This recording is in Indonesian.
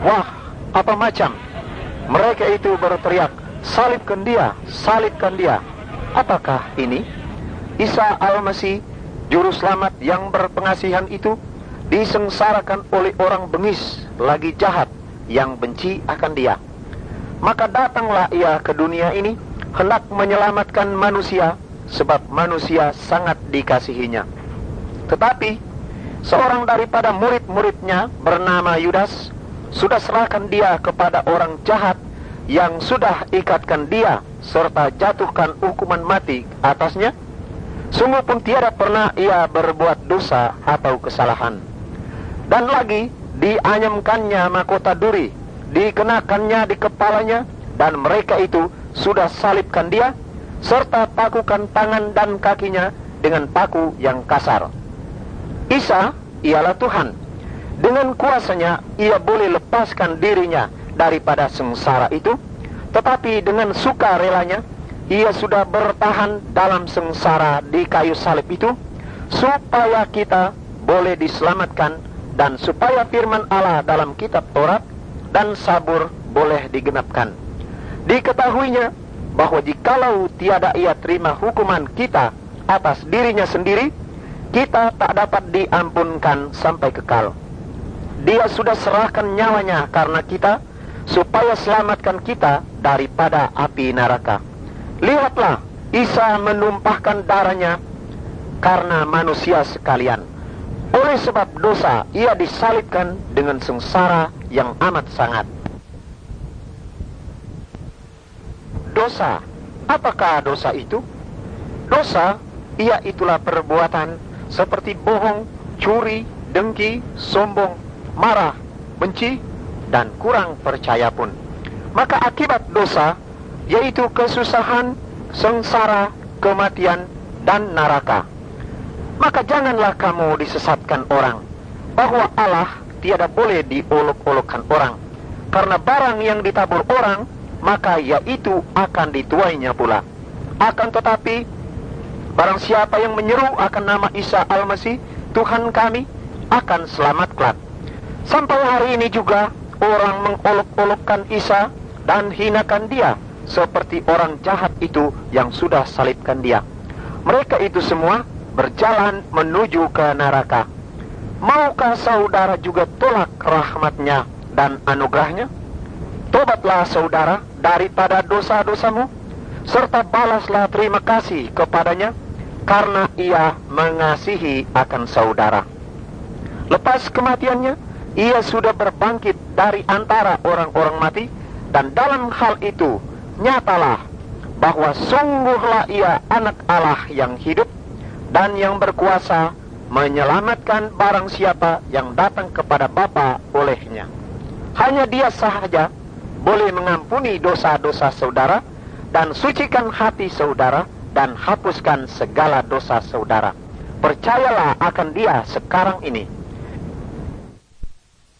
Wah, apa macam? Mereka itu berteriak, salibkan dia, salibkan dia. Apakah ini? Isa Al-Masih, Juru Selamat yang berpengasihan itu, disengsarakan oleh orang bengis, lagi jahat, yang benci akan dia. Maka datanglah ia ke dunia ini, hendak menyelamatkan manusia, sebab manusia sangat dikasihinya. Tetapi, seorang daripada murid-muridnya bernama Yudas, sudah serahkan dia kepada orang jahat yang sudah ikatkan dia serta jatuhkan hukuman mati atasnya. Sungguh pun tiada pernah ia berbuat dosa atau kesalahan. Dan lagi dianyamkannya mahkota duri, dikenakannya di kepalanya, dan mereka itu sudah salibkan dia serta pakukan tangan dan kakinya dengan paku yang kasar. Isa ialah Tuhan. Dengan kuasanya ia boleh lepaskan dirinya daripada sengsara itu, tetapi dengan sukarelanya ia sudah bertahan dalam sengsara di kayu salib itu, supaya kita boleh diselamatkan, dan supaya firman Allah dalam kitab Taurat dan Zabur boleh digenapkan. Diketahuinya bahwa jikalau tiada ia terima hukuman kita atas dirinya sendiri, kita tak dapat diampunkan sampai kekal. Dia sudah serahkan nyawanya karena kita, supaya selamatkan kita daripada api neraka. Lihatlah, Isa menumpahkan darahnya karena manusia sekalian. Oleh sebab dosa, ia disalibkan dengan sengsara yang amat sangat. Dosa, apakah dosa itu? Dosa, ia itulah perbuatan seperti bohong, curi, dengki, sombong, marah, benci, dan kurang percaya pun. Maka akibat dosa, yaitu kesusahan, sengsara, kematian, dan neraka. Maka janganlah kamu disesatkan orang, bahwa Allah tiada boleh diolok-olokkan orang. Karena barang yang ditabur orang, maka yaitu akan dituainya pula. Akan tetapi, barang siapa yang menyeru akan nama Isa Al-Masih, Tuhan kami, akan selamat kelak. Sampai hari ini juga orang mengolok-olokkan Isa dan hinakan dia, seperti orang jahat itu yang sudah salibkan dia. Mereka itu semua berjalan menuju ke neraka. Maukah saudara juga tolak rahmatnya dan anugerahnya? Tobatlah saudara daripada dosa-dosamu, serta balaslah terima kasih kepadanya, karena ia mengasihi akan saudara. Lepas kematiannya, ia sudah berbangkit dari antara orang-orang mati, dan dalam hal itu nyatalah bahwa sungguhlah ia anak Allah yang hidup dan yang berkuasa menyelamatkan barang siapa yang datang kepada Bapa olehnya. Hanya dia sahaja boleh mengampuni dosa-dosa saudara dan sucikan hati saudara dan hapuskan segala dosa saudara. Percayalah akan dia sekarang ini.